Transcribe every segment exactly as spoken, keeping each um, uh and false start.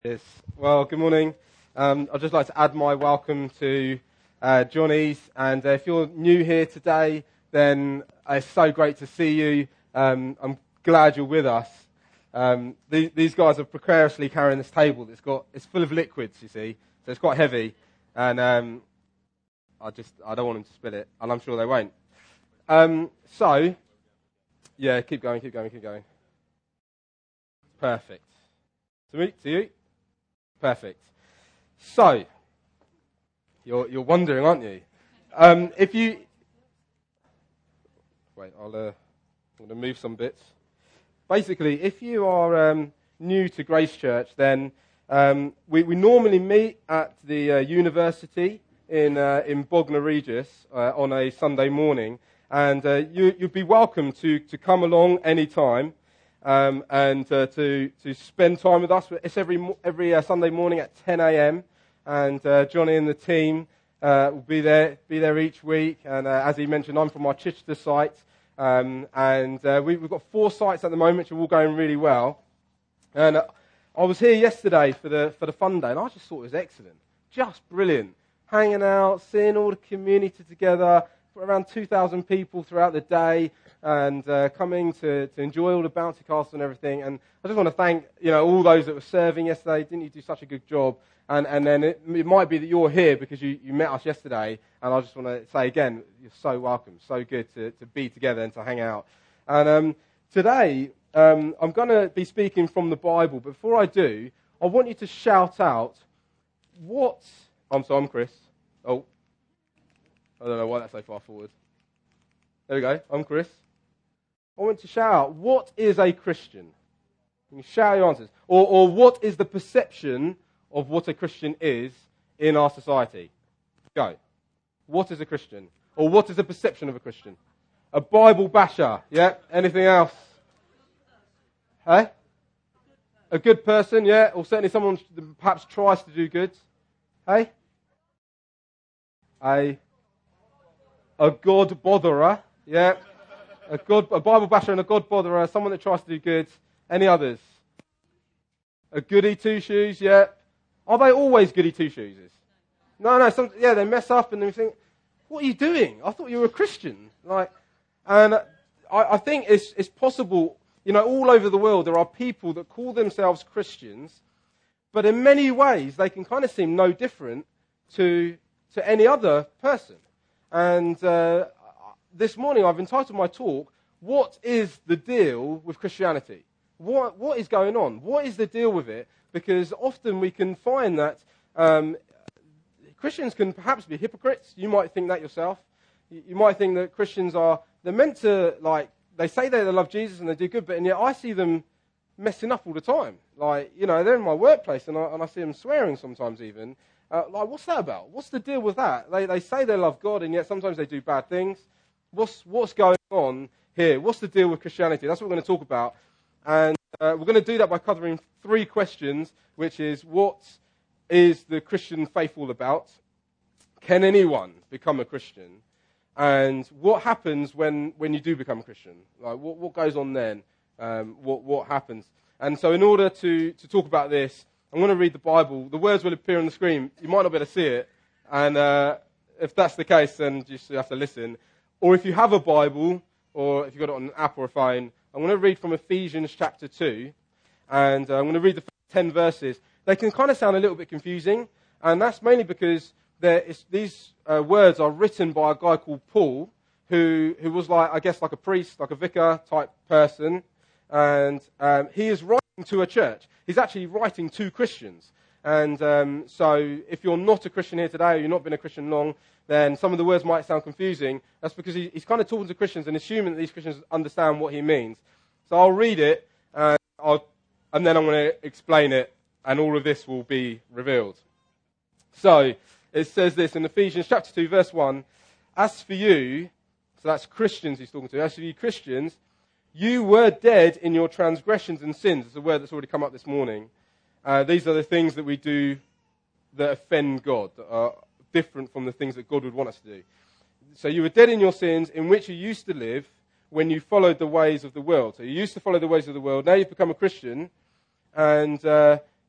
Yes. Well, good morning. Um, I'd just like to add my welcome to uh, Johnny's. And uh, if you're new here today, then it's so great to see you. Um, I'm glad you're with us. Um, these, these guys are precariously carrying this table. It's got it's full of liquids, you see, so it's quite heavy. And um, I just I don't want them to spill it, and I'm sure they won't. Um, so, yeah, keep going, keep going, keep going. Perfect. To me, to you. Perfect. So, you're you're wondering, aren't you? Um, if you wait, I'll uh, I'm going to move some bits. Basically, if you are um, new to Grace Church, then um, we we normally meet at the uh, university in uh, in Bognor Regis uh, on a Sunday morning, and uh, you you'd be welcome to to come along any time. Um, and uh, to to spend time with us. It's every every uh, Sunday morning at ten a.m. and uh, Johnny and the team uh, will be there be there each week. And uh, as he mentioned, I'm from our Chichester site, um, and uh, we, we've got four sites at the moment, which are all going really well. And uh, I was here yesterday for the for the fun day, and I just thought it was excellent, just brilliant, hanging out, seeing all the community together. For around two thousand people throughout the day, and uh, coming to, to enjoy all the bouncy castle and everything. And I just want to thank you know all those that were serving yesterday. Didn't you do such a good job? And and then it, it might be that you're here because you, you met us yesterday. And I just want to say again, you're so welcome. So good to, to be together and to hang out. And um, today um, I'm going to be speaking from the Bible. But before I do, I want you to shout out what. I'm sorry, I'm Chris. Oh. I don't know why that's so far forward. There we go. I'm Chris. I want to shout out, what is a Christian? You can shout your answers. Or, or what is the perception of what a Christian is in our society? Go. What is a Christian? Or what is the perception of a Christian? A Bible basher. Yeah? Anything else? Hey? A good person, yeah? Or certainly someone that perhaps tries to do good. Hey? A... A God botherer, yeah. A God, a Bible basher and a God botherer, someone that tries to do good. Any others? A goody two-shoes, yeah. Are they always goody two-shoes? No, no, some, yeah, they mess up and they think, what are you doing? I thought you were a Christian. Like, and I, I think it's, it's possible, you know, all over the world there are people that call themselves Christians, but in many ways they can kind of seem no different to to any other person. And uh, this morning I've entitled my talk, What is the Deal with Christianity? What What is going on? What is the deal with it? Because often we can find that um, Christians can perhaps be hypocrites. You might think that yourself. You, you might think that Christians are, they're meant to, like, they say they love Jesus and they do good, but and yet I see them messing up all the time. Like, you know, they're in my workplace and I, and I see them swearing sometimes even. Uh, like, what's that about? What's the deal with that? They they say they love God, and yet sometimes they do bad things. What's what's going on here? What's the deal with Christianity? That's what we're going to talk about. And uh, we're going to do that by covering three questions, which is, what is the Christian faith all about? Can anyone become a Christian? And what happens when, when you do become a Christian? Like, what, what goes on then? Um, what, what happens? And so in order to, to talk about this, I'm going to read the Bible. The words will appear on the screen. You might not be able to see it. And uh, if that's the case, then you just have to listen. Or if you have a Bible, or if you've got it on an app or a phone, I'm going to read from Ephesians chapter two. And uh, I'm going to read the first ten verses. They can kind of sound a little bit confusing. And that's mainly because there is, these uh, words are written by a guy called Paul, who, who was like, I guess, like a priest, like a vicar type person. And um, he is writing to a church. He's actually writing to Christians. And um, so if you're not a Christian here today, or you've not been a Christian long, then some of the words might sound confusing. That's because he, he's kind of talking to Christians and assuming that these Christians understand what he means. So I'll read it, and, I'll, and then I'm going to explain it, and all of this will be revealed. So it says this in Ephesians chapter two, verse one, As for you, so that's Christians he's talking to, as for you Christians, you were dead in your transgressions and sins. It's a word that's already come up this morning. Uh, these are the things that we do that offend God, that are different from the things that God would want us to do. So you were dead in your sins, in which you used to live when you followed the ways of the world. So you used to follow the ways of the world. Now you've become a Christian, and uh,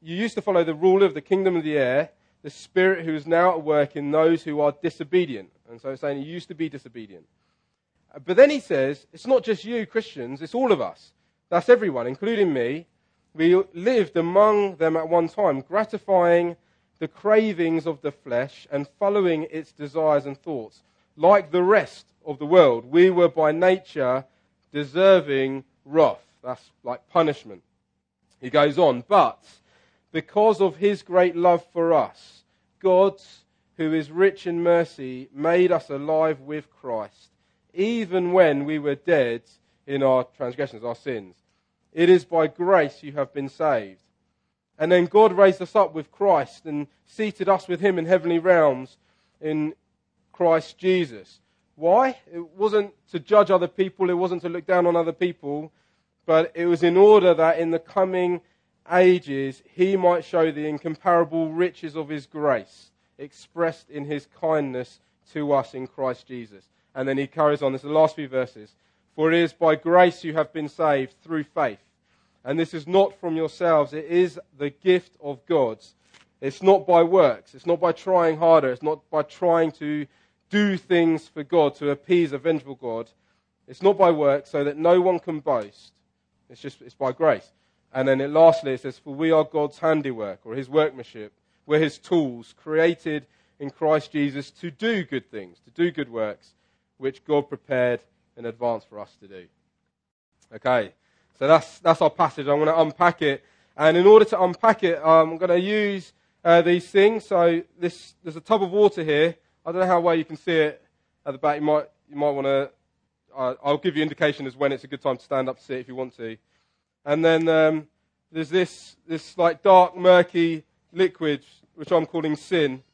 you used to follow the ruler of the kingdom of the air, the spirit who is now at work in those who are disobedient. And so it's saying you used to be disobedient. But then he says, it's not just you Christians, it's all of us. That's everyone, including me. We lived among them at one time, gratifying the cravings of the flesh and following its desires and thoughts. Like the rest of the world, we were by nature deserving wrath. That's like punishment. He goes on, but because of his great love for us, God, who is rich in mercy, made us alive with Christ, even when we were dead in our transgressions, our sins. It is by grace you have been saved. And then God raised us up with Christ and seated us with him in heavenly realms in Christ Jesus. Why? It wasn't to judge other people, it wasn't to look down on other people, but it was in order that in the coming ages he might show the incomparable riches of his grace expressed in his kindness to us in Christ Jesus. And then he carries on, this is the last few verses. For it is by grace you have been saved through faith. And this is not from yourselves, it is the gift of God. It's not by works, it's not by trying harder, it's not by trying to do things for God, to appease a vengeful God. It's not by works, so that no one can boast. It's just, it's by grace. And then it, lastly, it says, for we are God's handiwork, or his workmanship. We're his tools, created in Christ Jesus to do good things, to do good works, which God prepared in advance for us to do. Okay, so that's that's our passage. I'm going to unpack it. And in order to unpack it, um, I'm going to use uh, these things. So this there's a tub of water here. I don't know how well you can see it at the back. You might you might want to, uh, I'll give you indication as when it's a good time to stand up to see it if you want to. And then um, there's this this like dark, murky liquid, which I'm calling sin.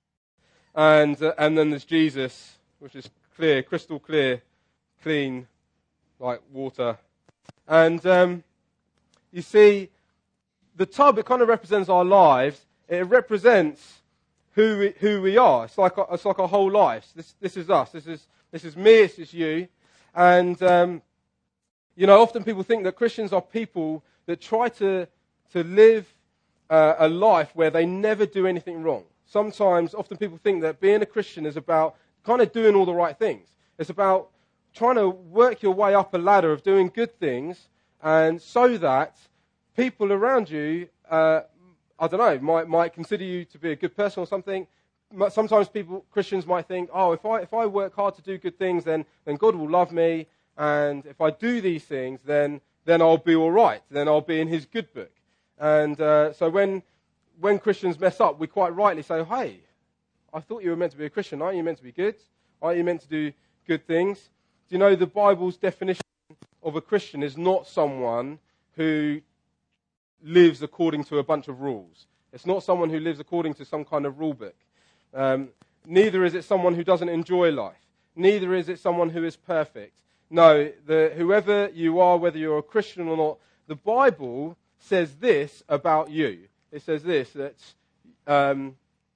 And uh, and then there's Jesus, which is clear, crystal clear, clean, like water. And um, you see, the tub, it kind of represents our lives. It represents who we, who we are. It's like it's like our whole lives. This this is us. This is this is me. This is you. And um, you know, often people think that Christians are people that try to to live uh, a life where they never do anything wrong. Sometimes, often people think that being a Christian is about kind of doing all the right things. It's about trying to work your way up a ladder of doing good things, and so that people around you, uh, I don't know, might might consider you to be a good person or something. Sometimes people, Christians might think, oh, if I if I work hard to do good things, then then God will love me, and if I do these things, then then I'll be all right. Then I'll be in His good book. And uh, so when when Christians mess up, we quite rightly say, hey, I thought you were meant to be a Christian. Aren't you meant to be good? Aren't you meant to do good things? Do you know the Bible's definition of a Christian is not someone who lives according to a bunch of rules. It's not someone who lives according to some kind of rule book. Um, neither is it someone who doesn't enjoy life. Neither is it someone who is perfect. No, the, whoever you are, whether you're a Christian or not, the Bible says this about you. It says this, that, um,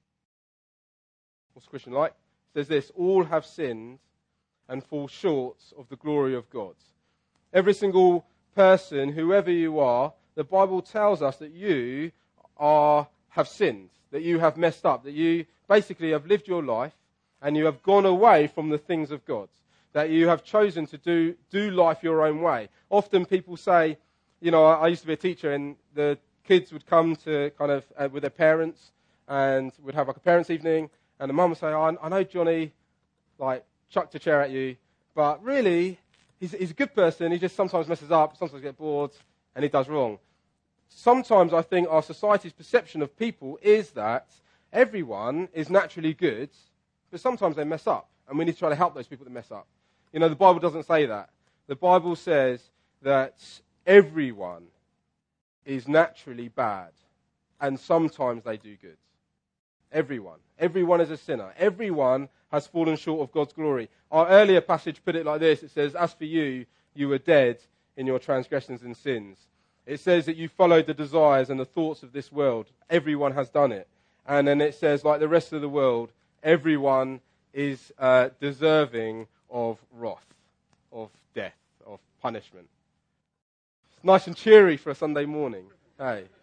what's a Christian like? It says this, all have sinned and fall short of the glory of God. Every single person, whoever you are, the Bible tells us that you are have sinned, that you have messed up, that you basically have lived your life and you have gone away from the things of God, that you have chosen to do, do life your own way. Often people say, you know, I, I used to be a teacher and the kids would come to kind of uh, with their parents and would have like a parents' evening, and the mum would say, oh, I know Johnny, like, chucked a chair at you, but really, he's, he's a good person, he just sometimes messes up, sometimes gets bored, and he does wrong. Sometimes I think our society's perception of people is that everyone is naturally good, but sometimes they mess up, and we need to try to help those people that mess up. You know, the Bible doesn't say that. The Bible says that everyone is naturally bad, and sometimes they do good. Everyone. Everyone is a sinner. Everyone has fallen short of God's glory. Our earlier passage put it like this. It says, as for you, you were dead in your transgressions and sins. It says that you followed the desires and the thoughts of this world. Everyone has done it. And then it says, like the rest of the world, everyone is uh, deserving of wrath, of death, of punishment. It's nice and cheery for a Sunday morning. Hey,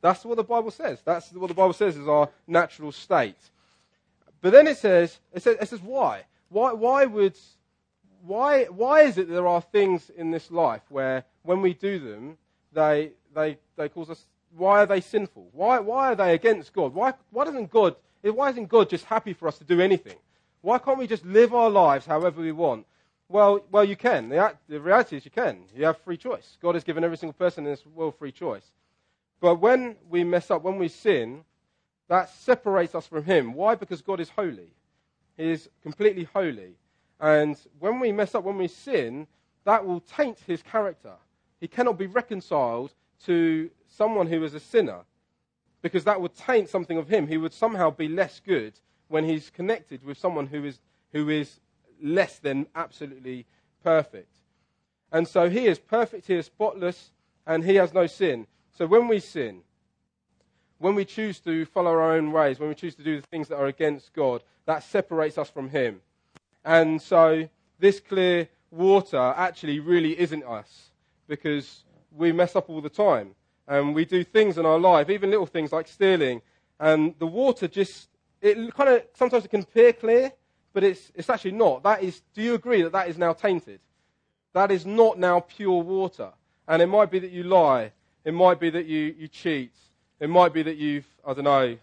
That's what the Bible says. That's what the Bible says is our natural state. But then it says, it says, it says why? Why, why would, why, why is it that there are things in this life where when we do them, they, they, they cause us, why are they sinful? Why, why are they against God? Why, why doesn't God, why isn't God just happy for us to do anything? Why can't we just live our lives however we want? Well, well, you can. The, the reality is you can. You have free choice. God has given every single person in this world free choice. But when we mess up, when we sin, that separates us from him. Why? Because God is holy. He is completely holy. And when we mess up, when we sin, that will taint his character. He cannot be reconciled to someone who is a sinner, because that would taint something of him. He would somehow be less good when he's connected with someone who is who is less than absolutely perfect. And so he is perfect, he is spotless, and he has no sin. So when we sin, when we choose to follow our own ways, when we choose to do the things that are against God, that separates us from him. And so this clear water actually really isn't us, because we mess up all the time. And we do things in our life, even little things like stealing, and the water just, it kind of, sometimes it can appear clear, but it's it's actually not. That is, do you agree that that is now tainted? That is not now pure water. And it might be that you lie. It might be that you, you cheat. It might be that you've, I don't know,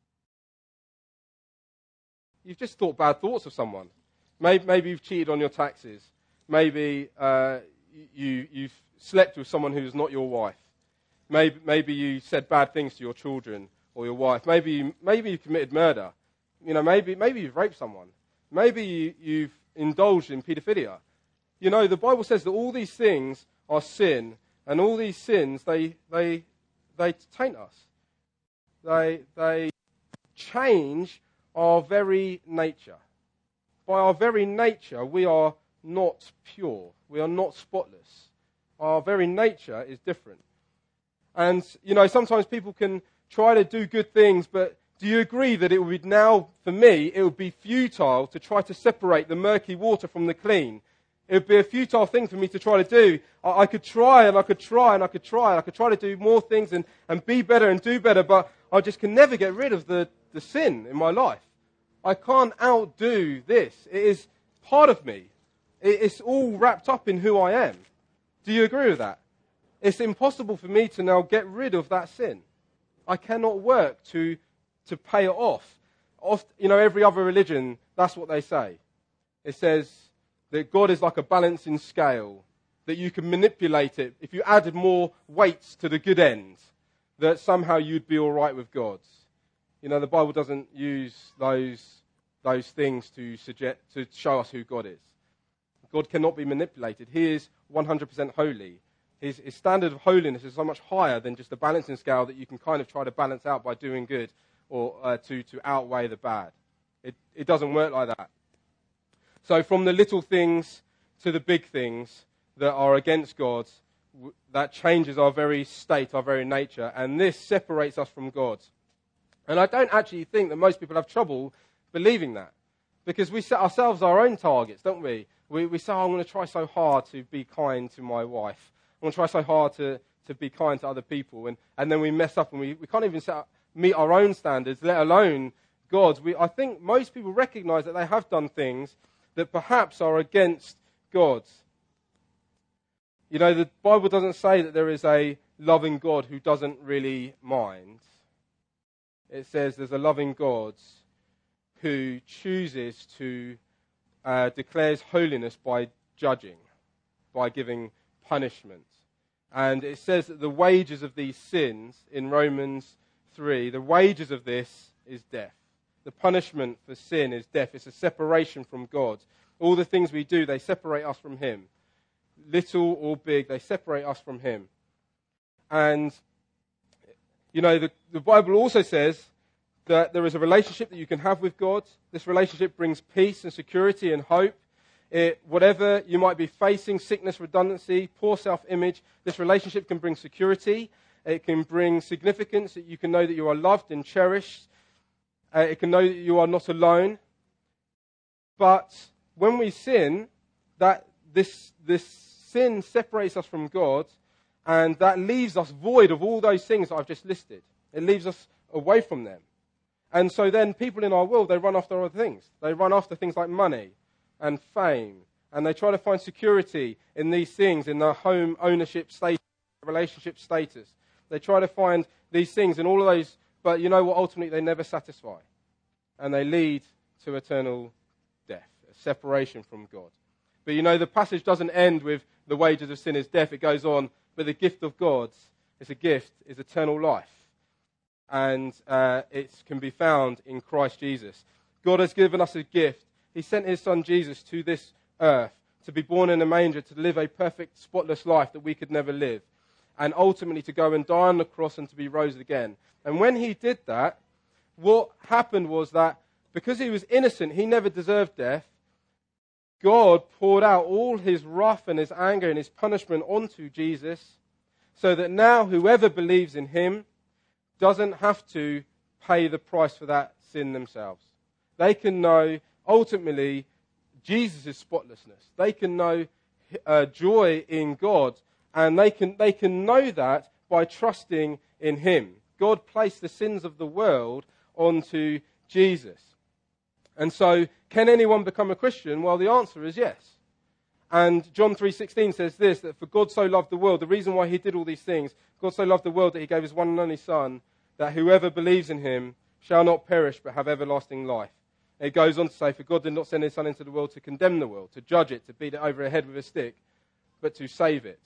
you've just thought bad thoughts of someone. Maybe, maybe you've cheated on your taxes. Maybe uh, you, you've slept with someone who's not your wife. Maybe, maybe you said bad things to your children or your wife. Maybe you, maybe you committed murder. You know, maybe maybe you've raped someone. Maybe you, you've indulged in paedophilia. You know, the Bible says that all these things are sin, and all these sins, they they they taint us. They they change our very nature. By our very nature, we are not pure. We are not spotless. Our very nature is different. And, you know, sometimes people can try to do good things, but do you agree that it would now, for me, it would be futile to try to separate the murky water from the clean? It would be a futile thing for me to try to do. I, I could try and I could try and I could try and I could try to do more things and, and be better and do better, but I just can never get rid of the, the sin in my life. I can't outdo this. It is part of me. It, it's all wrapped up in who I am. Do you agree with that? It's impossible for me to now get rid of that sin. I cannot work to to pay it off. Oft, you know, every other religion, that's what they say. It says that God is like a balancing scale, that you can manipulate it. If you added more weights to the good end, that somehow you'd be all right with God. You know, the Bible doesn't use those those things to suggest to show us who God is. God cannot be manipulated. He is one hundred percent holy. His, his standard of holiness is so much higher than just a balancing scale that you can kind of try to balance out by doing good or uh, to, to outweigh the bad. It, it doesn't work like that. So from the little things to the big things that are against God, w- that changes our very state, our very nature, and this separates us from God. And I don't actually think that most people have trouble believing that, because we set ourselves our own targets, don't we? We, we say, oh, I'm going to try so hard to be kind to my wife. I'm going to try so hard to, to be kind to other people. And, and then we mess up and we, we can't even set up, meet our own standards, let alone God's. We, I think most people recognize that they have done things that perhaps are against God's. You know, the Bible doesn't say that there is a loving God who doesn't really mind. It says there's a loving God who chooses to uh, declares holiness by judging, by giving punishment. And it says that the wages of these sins in Romans three, the wages of this is death. The punishment for sin is death. It's a separation from God. All the things we do, they separate us from him. Little or big, they separate us from him. And, you know, the, the Bible also says that there is a relationship that you can have with God. This relationship brings peace and security and hope. It, whatever you might be facing, sickness, redundancy, poor self-image, this relationship can bring security. It can bring significance, that you can know that you are loved and cherished. Uh, it can know that you are not alone. But when we sin, that this this sin separates us from God, and that leaves us void of all those things that I've just listed. It leaves us away from them. And so then people in our world, they run after other things. They run after things like money and fame. And they try to find security in these things, in their home ownership status, relationship status. They try to find these things and all of those, but you know what? Ultimately, they never satisfy. And they lead to eternal death, a separation from God. But you know, the passage doesn't end with the wages of sin is death. It goes on, but the gift of God, it's a gift, is eternal life. And uh, it can be found in Christ Jesus. God has given us a gift. He sent his son Jesus to this earth to be born in a manger, to live a perfect, spotless life that we could never live. And ultimately to go and die on the cross and to be rose again. And when he did that, what happened was that because he was innocent, he never deserved death. God poured out all his wrath and his anger and his punishment onto Jesus so that now whoever believes in him doesn't have to pay the price for that sin themselves. They can know, ultimately, Jesus' spotlessness. They can know uh, joy in God, and they can, they can know that by trusting in him. God placed the sins of the world onto Jesus. And so, can anyone become a Christian? Well, the answer is yes. And John three sixteen says this, that for God so loved the world, the reason why he did all these things, God so loved the world that he gave his one and only Son, that whoever believes in him shall not perish but have everlasting life. It goes on to say, for God did not send his Son into the world to condemn the world, to judge it, to beat it over the head with a stick, but to save it.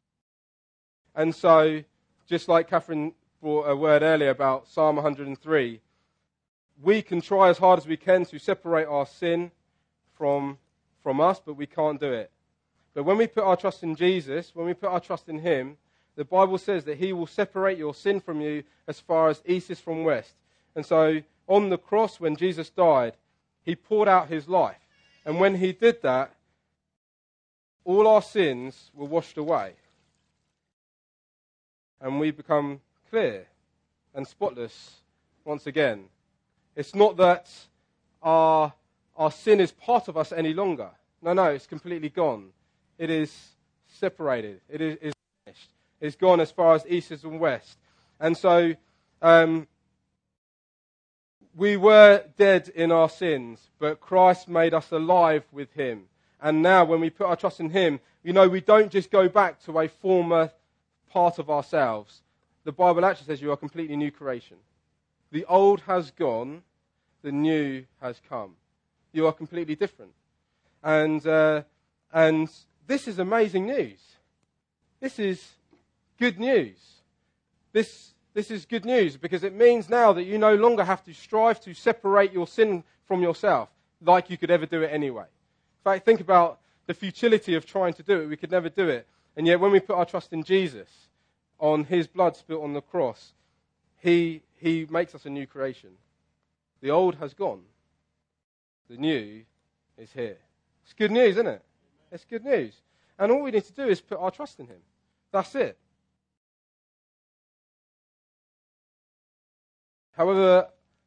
And so, just like Catherine brought a word earlier about Psalm one hundred three, we can try as hard as we can to separate our sin from, from us, but we can't do it. But when we put our trust in Jesus, when we put our trust in him, the Bible says that he will separate your sin from you as far as east is from west. And so, on the cross, when Jesus died, he poured out his life. And when he did that, all our sins were washed away. And we become clear and spotless once again. It's not that our, our sin is part of us any longer. No, no, it's completely gone. It is separated. It is, is finished. It's gone as far as east is from west. And so, um, we were dead in our sins, but Christ made us alive with him. And now when we put our trust in him, you know, we don't just go back to a former part of ourselves. The Bible actually says you are a completely new creation. The old has gone, the new has come. You are completely different. And uh, and this is amazing news. This is good news. This This is good news because it means now that you no longer have to strive to separate your sin from yourself like you could ever do it anyway. In fact, think about the futility of trying to do it. We could never do it. And yet when we put our trust in Jesus, on his blood spilt on the cross, he, he makes us a new creation. The old has gone. The new is here. It's good news, isn't it? It's good news. And all we need to do is put our trust in him. That's it. However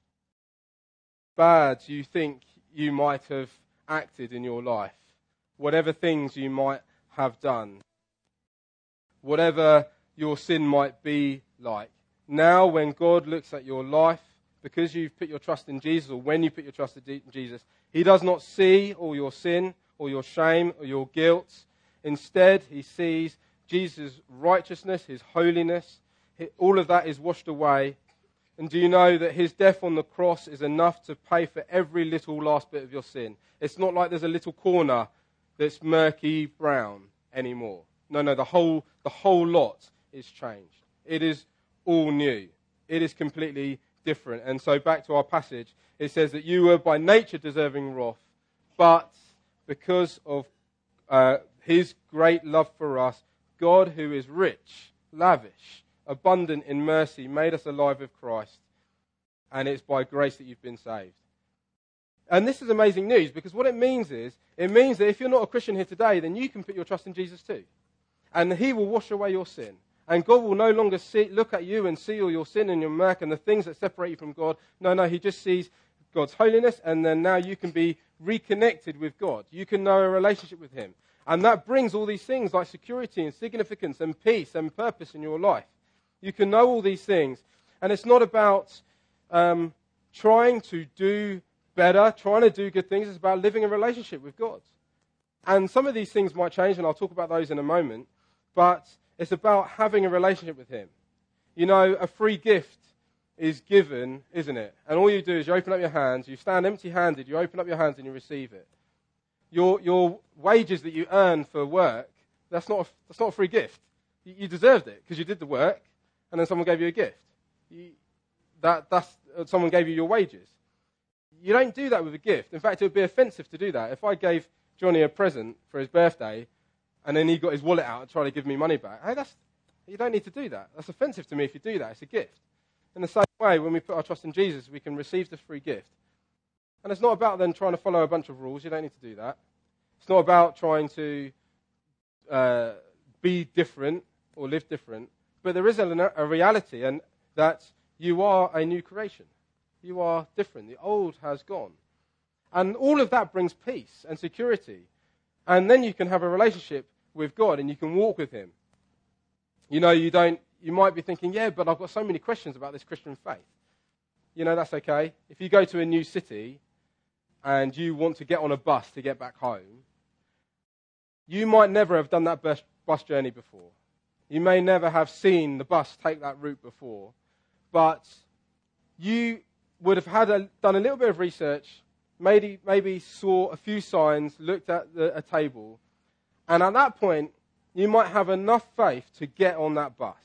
bad you think you might have acted in your life, whatever things you might have done, whatever your sin might be like, now when God looks at your life, because you've put your trust in Jesus, or when you put your trust in Jesus, he does not see all your sin, or your shame, or your guilt. Instead, he sees Jesus' righteousness, his holiness. All of that is washed away. And do you know that his death on the cross is enough to pay for every little last bit of your sin? It's not like there's a little corner that's murky brown anymore. No, no, the whole, the whole lot is changed. It is all new. It is completely different. And so back to our passage, it says that you were by nature deserving wrath, but because of uh, his great love for us, God, who is rich, lavish, abundant in mercy, made us alive with Christ, and it's by grace that you've been saved. And this is amazing news, because what it means is, it means that if you're not a Christian here today, then you can put your trust in Jesus too. And he will wash away your sin. And God will no longer see, look at you and see all your sin and your murk and the things that separate you from God. No, no, he just sees God's holiness, and then now you can be reconnected with God. You can know a relationship with him. And that brings all these things like security and significance and peace and purpose in your life. You can know all these things. And it's not about um, trying to do better, trying to do good things. It's about living a relationship with God. And some of these things might change, and I'll talk about those in a moment. But it's about having a relationship with him. You know, a free gift is given, isn't it? And all you do is you open up your hands, you stand empty-handed, you open up your hands and you receive it. Your your wages that you earn for work, that's not a, that's not a free gift. You, you deserved it because you did the work, and then someone gave you a gift. You, that that's someone gave you your wages. You don't do that with a gift. In fact, it would be offensive to do that. If I gave Johnny a present for his birthday, and then he got his wallet out and tried to give me money back, hey, that's you don't need to do that. That's offensive to me if you do that. It's a gift. In the same way, when we put our trust in Jesus, we can receive the free gift. And it's not about then trying to follow a bunch of rules. You don't need to do that. It's not about trying to uh, be different or live different. But there is a, a reality, and that you are a new creation. You are different. The old has gone. And all of that brings peace and security. And then you can have a relationship with God, and you can walk with him. You know, you don't. You might be thinking, yeah, but I've got so many questions about this Christian faith. You know, that's okay. If you go to a new city and you want to get on a bus to get back home, you might never have done that bus, bus journey before. You may never have seen the bus take that route before, but you would have had a, done a little bit of research, maybe, maybe saw a few signs, looked at the, a table, and at that point, you might have enough faith to get on that bus.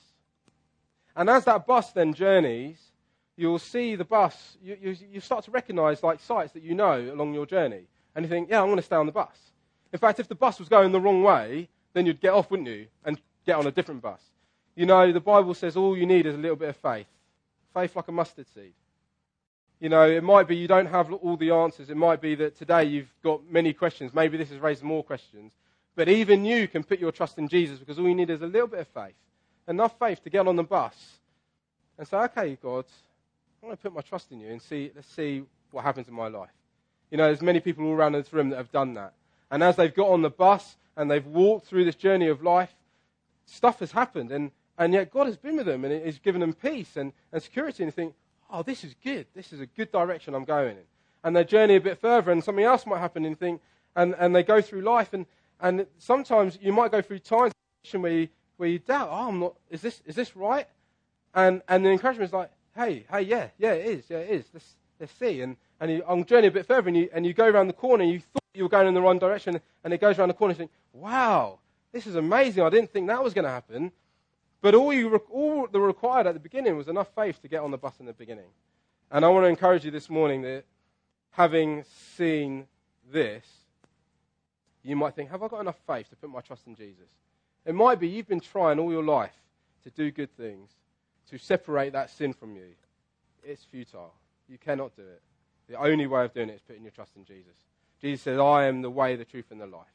And as that bus then journeys, you'll see the bus, you, you, you start to recognize like sights that you know along your journey. And you think, yeah, I'm going to stay on the bus. In fact, if the bus was going the wrong way, then you'd get off, wouldn't you, and get on a different bus. You know, the Bible says all you need is a little bit of faith. Faith like a mustard seed. You know, it might be you don't have all the answers. It might be that today you've got many questions. Maybe this has raised more questions. But even you can put your trust in Jesus, because all you need is a little bit of faith. Enough faith to get on the bus and say, okay, God, I'm going to put my trust in you and see, let's see what happens in my life. You know, there's many people all around this room that have done that. And as they've got on the bus and they've walked through this journey of life, stuff has happened. And, and yet God has been with them, and He's given them peace and, and security. And you think, oh, this is good. This is a good direction I'm going in. And they journey a bit further, and something else might happen, and think, and, and they go through life. And, and sometimes you might go through times where you, where you doubt, oh, I'm not, is this is this right? And and the encouragement is like, hey, hey, yeah, yeah, it is, yeah, it is. Let's let's see. And and you, I'm journeying a bit further, and you and you go around the corner, and you thought you were going in the wrong direction, and it goes around the corner, and you think, wow, this is amazing. I didn't think that was going to happen. But all you all that required at the beginning was enough faith to get on the bus in the beginning. And I want to encourage you this morning that, having seen this, you might think, have I got enough faith to put my trust in Jesus? It might be you've been trying all your life to do good things, to separate that sin from you. It's futile. You cannot do it. The only way of doing it is putting your trust in Jesus. Jesus says, I am the way, the truth, and the life.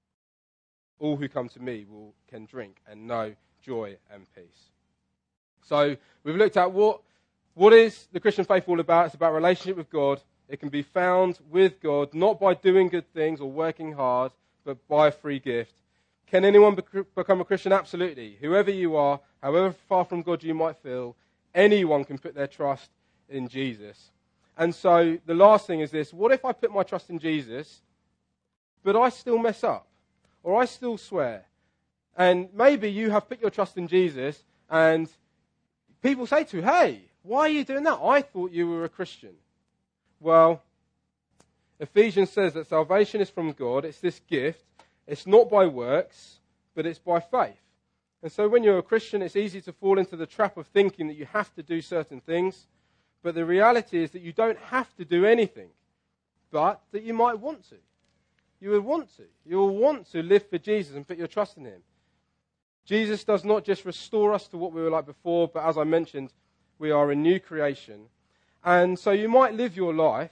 All who come to me will can drink and know joy and peace. So we've looked at what, what is the Christian faith all about. It's about relationship with God. It can be found with God, not by doing good things or working hard, but by a free gift. Can anyone become a Christian? Absolutely. Whoever you are, however far from God you might feel, anyone can put their trust in Jesus. And so the last thing is this. What if I put my trust in Jesus, but I still mess up? Or I still swear? And maybe you have put your trust in Jesus, and people say to you, hey, why are you doing that? I thought you were a Christian. Well, Ephesians says that salvation is from God. It's this gift. It's not by works, but it's by faith. And so when you're a Christian, it's easy to fall into the trap of thinking that you have to do certain things. But the reality is that you don't have to do anything, but that you might want to. You would want to. You will want to live for Jesus and put your trust in him. Jesus does not just restore us to what we were like before, but as I mentioned, we are a new creation. And so you might live your life,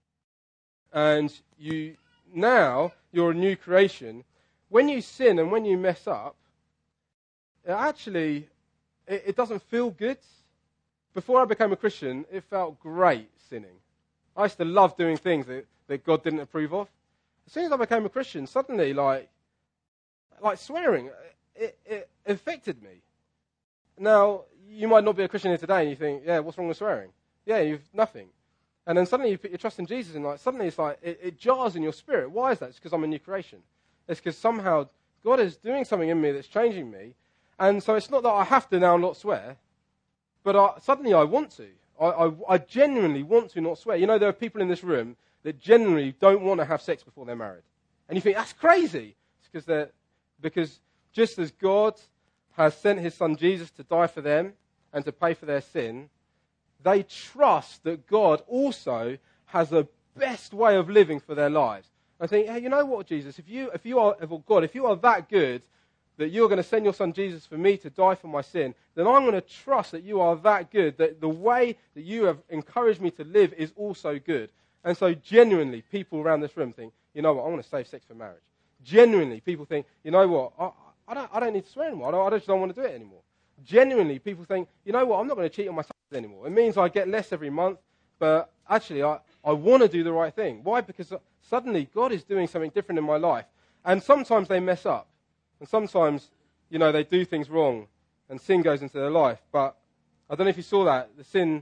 and you now you're a new creation. When you sin and when you mess up, it actually, it, it doesn't feel good. Before I became a Christian, it felt great sinning. I used to love doing things that, that God didn't approve of. As soon as I became a Christian, suddenly, like, like swearing, it, it affected me. Now, you might not be a Christian here today and you think, yeah, what's wrong with swearing? Yeah, you've nothing. And then suddenly you put your trust in Jesus and like suddenly it's like, it, it jars in your spirit. Why is that? It's because I'm a new creation. It's because somehow God is doing something in me that's changing me. And so it's not that I have to now not swear, but I, suddenly I want to. I, I, I genuinely want to not swear. You know, there are people in this room that genuinely don't want to have sex before they're married. And you think, that's crazy. It's because they're, because just as God has sent his son Jesus to die for them and to pay for their sin, they trust that God also has a best way of living for their lives. I think, hey, you know what, Jesus, if you, if you are, if, God, if you are that good that you're going to send your son Jesus for me to die for my sin, then I'm going to trust that you are that good, that the way that you have encouraged me to live is also good. And so genuinely, people around this room think, you know what, I want to save sex for marriage. Genuinely, people think, you know what, I, I, don't, I don't need to swear anymore. I, don't, I just don't want to do it anymore. Genuinely, people think, you know what, I'm not going to cheat on my son anymore. It means I get less every month, but actually I, I want to do the right thing. Why? Because suddenly God is doing something different in my life. And sometimes they mess up. And sometimes, you know, they do things wrong and sin goes into their life. But I don't know if you saw that. The sin,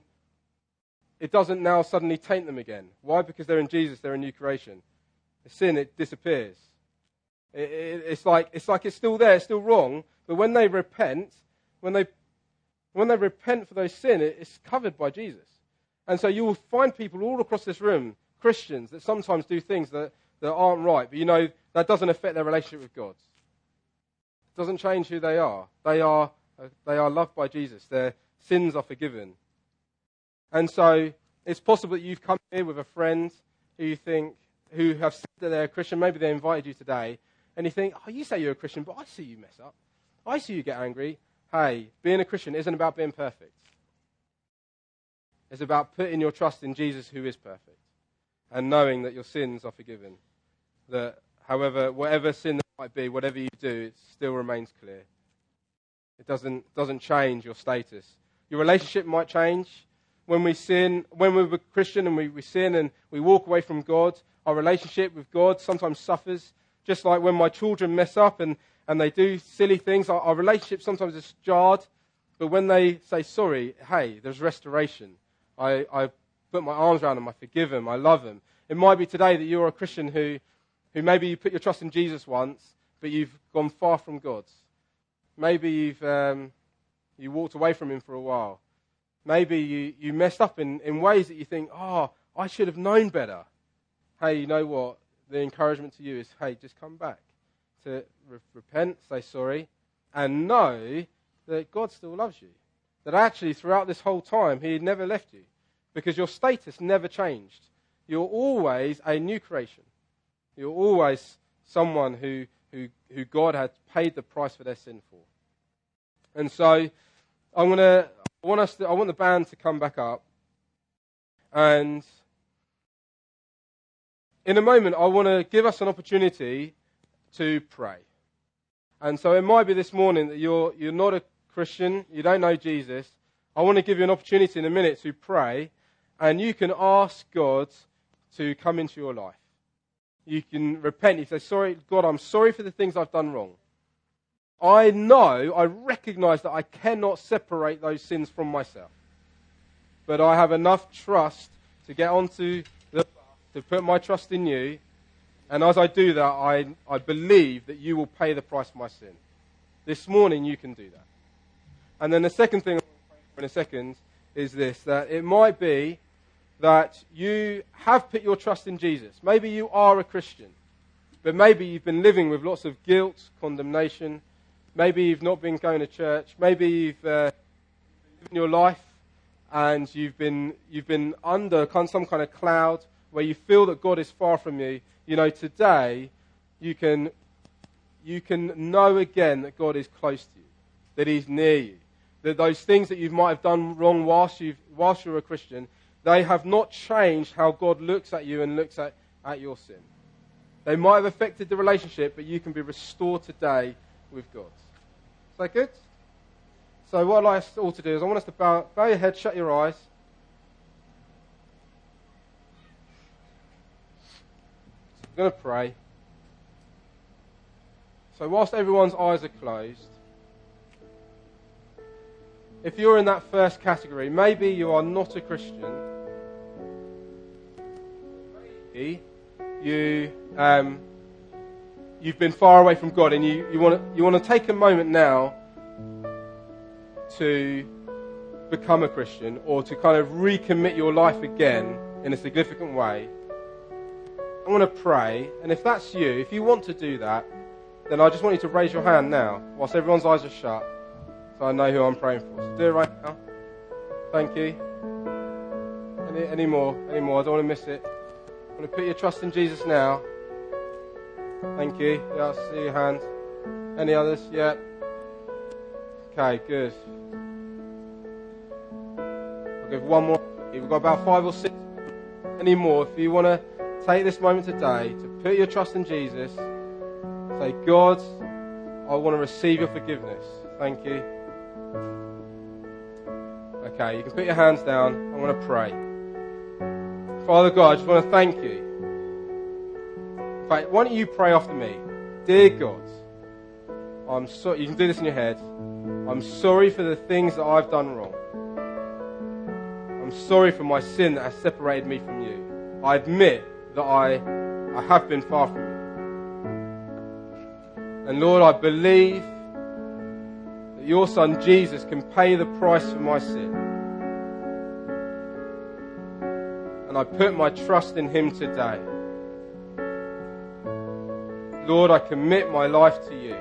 it doesn't now suddenly taint them again. Why? Because they're in Jesus, they're a new creation. The sin, it disappears. It, it, it's like it's like it's still there, it's still wrong. But when they repent, when they when they repent for those sin, it, it's covered by Jesus. And so you will find people all across this room, Christians, that sometimes do things that, that aren't right. But you know, that doesn't affect their relationship with God. It doesn't change who they are. They are uh, they are loved by Jesus. Their sins are forgiven. And so it's possible that you've come here with a friend who you think, who have said that they're a Christian. Maybe they invited you today. And you think, oh, you say you're a Christian, but I see you mess up. I see you get angry. Hey, being a Christian isn't about being perfect. It's about putting your trust in Jesus who is perfect and knowing that your sins are forgiven. That however, whatever sin there might be, whatever you do, it still remains clear. It doesn't, doesn't change your status. Your relationship might change. When we sin, when we're a Christian and we, we sin and we walk away from God, our relationship with God sometimes suffers. Just like when my children mess up and, and they do silly things, our, our relationship sometimes is jarred. But when they say sorry, hey, there's restoration. I, I put my arms around them, I forgive them, I love them. It might be today that you're a Christian who, who maybe you put your trust in Jesus once, but you've gone far from God. Maybe you've um, you walked away from him for a while. Maybe you, you messed up in, in ways that you think, oh, I should have known better. Hey, you know what? The encouragement to you is, hey, just come back. To re- repent, say sorry, and know that God still loves you. That actually throughout this whole time, he had never left you. Because your status never changed. You're always a new creation. You're always someone who, who, who God had paid the price for their sin for. And so I'm gonna I want us to, I want the band to come back up. And in a moment, I want to give us an opportunity to pray. And so it might be this morning that you're you're not a Christian, you don't know Jesus. I want to give you an opportunity in a minute to pray, and you can ask God to come into your life. You can repent. You say, sorry, God, I'm sorry for the things I've done wrong. I know, I recognize that I cannot separate those sins from myself. But I have enough trust to get onto the to put my trust in you. And as I do that, I, I believe that you will pay the price for my sin. This morning, you can do that. And then the second thing in a second is this, that it might be that you have put your trust in Jesus. Maybe you are a Christian, but maybe you've been living with lots of guilt, condemnation. Maybe you've not been going to church. Maybe you've uh, lived your life and you've been you've been under some kind of cloud where you feel that God is far from you. You know, today you can you can know again that God is close to you, that he's near you. That those things that you might have done wrong whilst, you've, whilst you're a Christian, they have not changed how God looks at you and looks at, at your sin. They might have affected the relationship, but you can be restored today with God. Is that good? So what I'd like us all to do is I want us to bow, bow your head, shut your eyes. I'm going to pray. So whilst everyone's eyes are closed, if you're in that first category, maybe you are not a Christian. You, um, you've been far away from God, and you, you want to you want to take a moment now to become a Christian, or to kind of recommit your life again in a significant way. I want to pray, and if that's you, if you want to do that, then I just want you to raise your hand now, whilst everyone's eyes are shut, so I know who I'm praying for. So do it right now. Thank you. Any, any more? Any more? I don't want to miss it. I want to put your trust in Jesus now. Thank you. Yeah, I see your hand. Any others? Yeah. Okay, good. I'll give one more. We've got about five or six. Any more? If you want to take this moment today to put your trust in Jesus, say, God, I want to receive your forgiveness. Thank you. Okay, you can put your hands down. I'm going to pray. Father God, I just want to thank you. In fact, why don't you pray after me? Dear God, I'm so, you can do this in your head. I'm sorry for the things that I've done wrong. I'm sorry for my sin that has separated me from you. I admit that I, I have been far from you. And Lord, I believe that your Son Jesus can pay the price for my sin. And I put my trust in him today. Lord, I commit my life to you.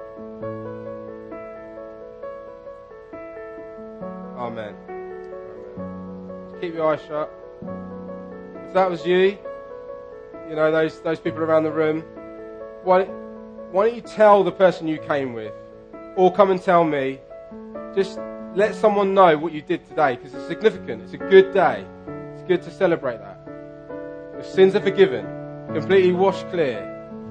Amen. Amen. Keep your eyes shut. If that was you, you know, those those people around the room, why, why don't you tell the person you came with? Or come and tell me. Just let someone know what you did today, because it's significant. It's a good day. It's good to celebrate that. Your sins are forgiven, completely washed clear.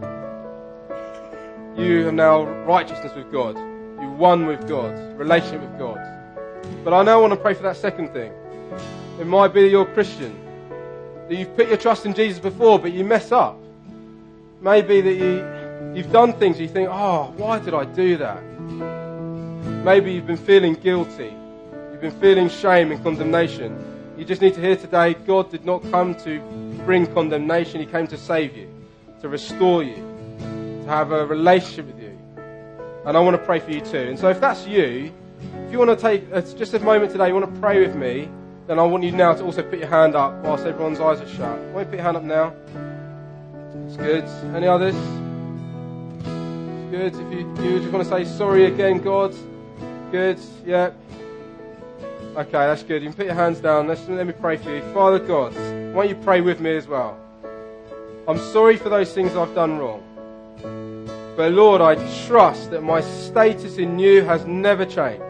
You are now righteousness with God. You won with God, relationship with God. But I now want to pray for that second thing. It might be that you're a Christian, that you've put your trust in Jesus before, but you mess up. Maybe that you, you've done things you think, oh, why did I do that? Maybe you've been feeling guilty. You've been feeling shame and condemnation. You just need to hear today, God did not come to bring condemnation. He came to save you, to restore you, to have a relationship with you. And I want to pray for you too. And so if that's you, if you want to take uh, just a moment today, you want to pray with me, then I want you now to also put your hand up whilst everyone's eyes are shut. Why don't you put your hand up now? It's good. Any others? It's good. If you, you just want to say sorry again, God. Good. Yeah. Okay, that's good. You can put your hands down. Let's, let me pray for you. Father God, why don't you pray with me as well? I'm sorry for those things I've done wrong. But Lord, I trust that my status in you has never changed.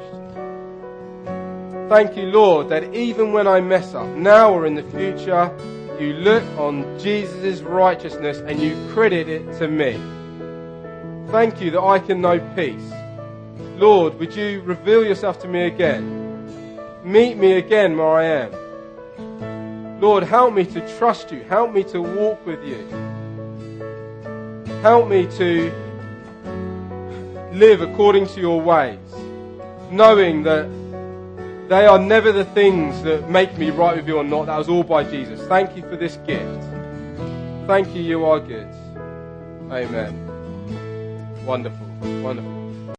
Thank you, Lord, that even when I mess up, now or in the future, you look on Jesus' righteousness and you credit it to me. Thank you that I can know peace. Lord, would you reveal yourself to me again? Meet me again where I am. Lord, help me to trust you. Help me to walk with you. Help me to live according to your ways, knowing that they are never the things that make me right with you or not. That was all by Jesus. Thank you for this gift. Thank you, you are good. Amen. Wonderful, wonderful.